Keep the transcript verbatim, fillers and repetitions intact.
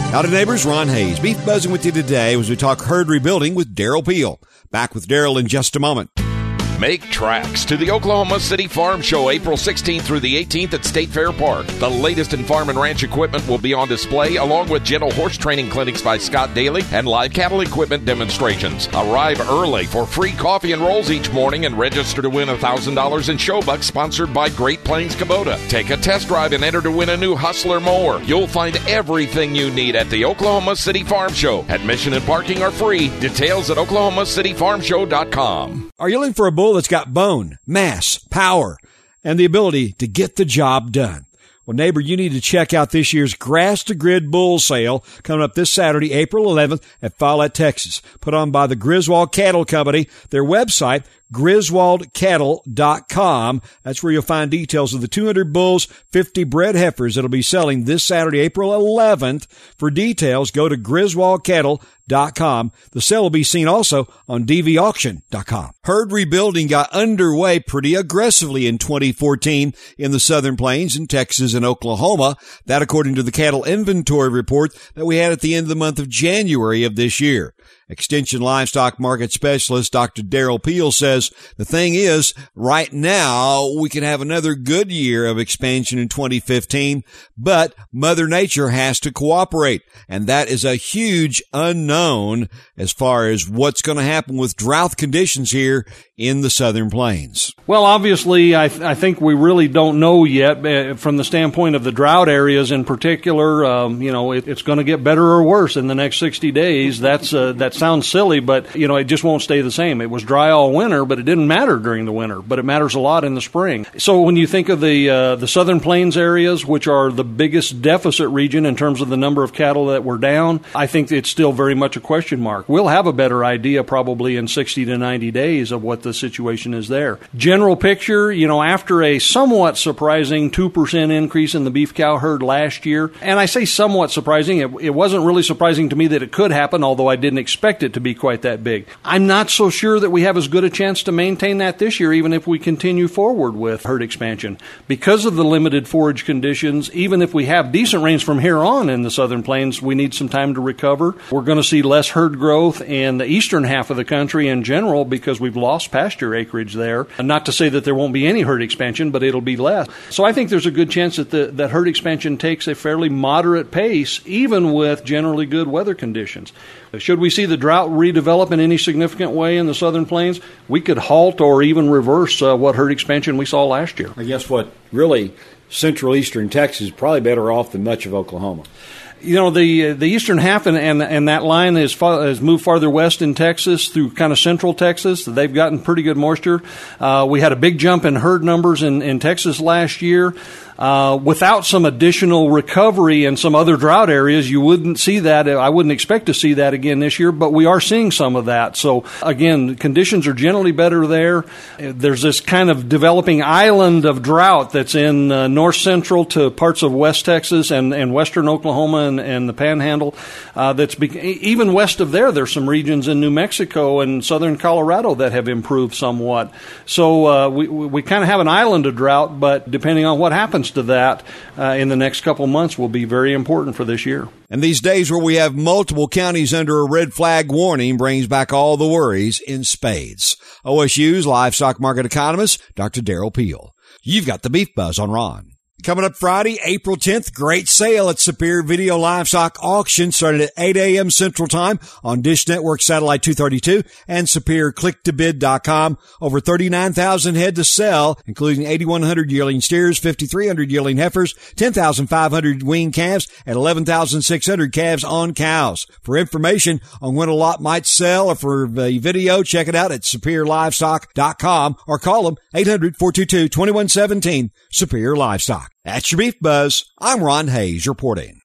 Howdy, neighbors. Ron Hayes. Beef buzzing with you today as we talk herd rebuilding with Darrell Peel. Back with Darrell in just a moment. Make tracks to the Oklahoma City Farm Show April sixteenth through the eighteenth at State Fair Park. The latest in farm and ranch equipment will be on display, along with gentle horse training clinics by Scott Daly and live cattle equipment demonstrations. Arrive early for free coffee and rolls each morning and register to win one thousand dollars in show bucks sponsored by Great Plains Kubota. Take a test drive and enter to win a new Hustler mower. You'll find everything you need at the Oklahoma City Farm Show. Admission and parking are free. Details at oklahoma city farm show dot com. Are you looking for a bull that's got bone, mass, power, and the ability to get the job done? Well, neighbor, you need to check out this year's Grass to Grid Bull Sale coming up this Saturday, April eleventh at Follett, Texas, put on by the Griswold Cattle Company. Their website, griswold cattle dot com. That's where you'll find details of the two hundred bulls, fifty bred heifers that'll be selling this Saturday, April eleventh. For details, go to griswold cattle dot com. The sale will be seen also on d v auction dot com. Herd rebuilding got underway pretty aggressively in twenty fourteen in the Southern Plains in Texas and Oklahoma. That according to the cattle inventory report that we had at the end of the month of January of this year. Extension Livestock Market Specialist Doctor Darrell Peel says the thing is, right now, we can have another good year of expansion in twenty fifteen, but Mother Nature has to cooperate, and that is a huge unknown as far as what's going to happen with drought conditions here in the Southern Plains. Well, obviously, I, th- I think we really don't know yet uh, from the standpoint of the drought areas in particular. Um, you know, it, it's going to get better or worse in the next sixty days. That's uh, that sounds silly, but, you know, it just won't stay the same. It was dry all winter, but it didn't matter during the winter, but it matters a lot in the spring. So when you think of the uh, the Southern Plains areas, which are the biggest deficit region in terms of the number of cattle that were down, I think it's still very much a question mark. We'll have a better idea probably in sixty to ninety days of what the situation is there. General picture, you know, after a somewhat surprising two percent increase in the beef cow herd last year, and I say somewhat surprising, it, it wasn't really surprising to me that it could happen, although I didn't expect it to be quite that big. I'm not so sure that we have as good a chance to maintain that this year, even if we continue forward with herd expansion. Because of the limited forage conditions, even if we have decent rains from here on in the Southern Plains, we need some time to recover. We're going to see less herd growth in the eastern half of the country in general because we've lost pasture acreage there. And not to say that there won't be any herd expansion, but it'll be less. So I think there's a good chance that the, that herd expansion takes a fairly moderate pace, even with generally good weather conditions. Should we see the drought redevelop in any significant way in the Southern Plains, we could halt or even reverse uh, what herd expansion we saw last year. I guess what really central eastern Texas is probably better off than much of Oklahoma. You know, the the eastern half and and, and that line is far, has moved farther west in Texas through kind of central Texas. They've gotten pretty good moisture. Uh, we had a big jump in herd numbers in, in Texas last year. Uh, without some additional recovery in some other drought areas, you wouldn't see that. I wouldn't expect to see that again this year, but we are seeing some of that. So, again, conditions are generally better there. There's this kind of developing island of drought that's in uh, north central to parts of West Texas and, and western Oklahoma and, and the Panhandle. Uh, that's be- even west of there, there's some regions in New Mexico and southern Colorado that have improved somewhat. So uh, we, we kind of have an island of drought, but depending on what happens to that uh, in the next couple months will be very important for this year. And these days where we have multiple counties under a red flag warning brings back all the worries in spades. O S U's livestock market economist, Doctor Darrell Peel. You've got the Beef Buzz on Ron. Coming up Friday, April tenth, great sale at Superior Video Livestock Auction starting at eight a.m. Central Time on Dish Network Satellite two thirty-two and superior click to bid dot com. Over thirty-nine thousand head to sell, including eighty-one hundred yearling steers, fifty-three hundred yearling heifers, ten thousand five hundred weaned calves, and eleven thousand six hundred calves on cows. For information on when a lot might sell or for the video, check it out at superior livestock dot com or call them eight hundred, four two two, two one one seven, Superior Livestock. That's your Beef Buzz. I'm Ron Hayes reporting.